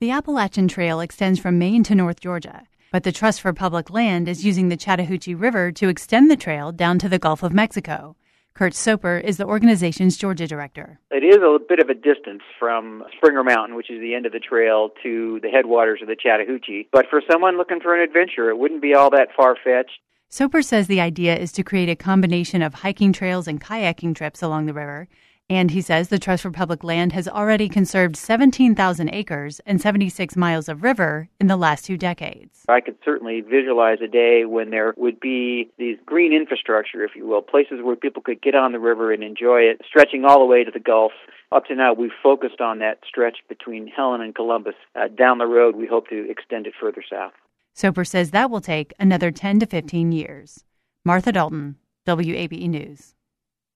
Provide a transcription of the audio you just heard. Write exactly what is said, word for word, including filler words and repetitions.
The Appalachian Trail extends from Maine to North Georgia, but the Trust for Public Land is using the Chattahoochee River to extend the trail down to the Gulf of Mexico. Kurt Soper is the organization's Georgia director. It is a bit of a distance from Springer Mountain, which is the end of the trail, to the headwaters of the Chattahoochee. But for someone looking for an adventure, it wouldn't be all that far-fetched. Soper says the idea is to create a combination of hiking trails and kayaking trips along the river. And he says the Trust for Public Land has already conserved seventeen thousand acres and seventy-six miles of river in the last two decades. I could certainly visualize a day when there would be these green infrastructure, if you will, places where people could get on the river and enjoy it, stretching all the way to the Gulf. Up to now, we've focused on that stretch between Helen and Columbus. Uh, down the road, we hope to extend it further south. Soper says that will take another ten to fifteen years. Martha Dalton, W A B E News.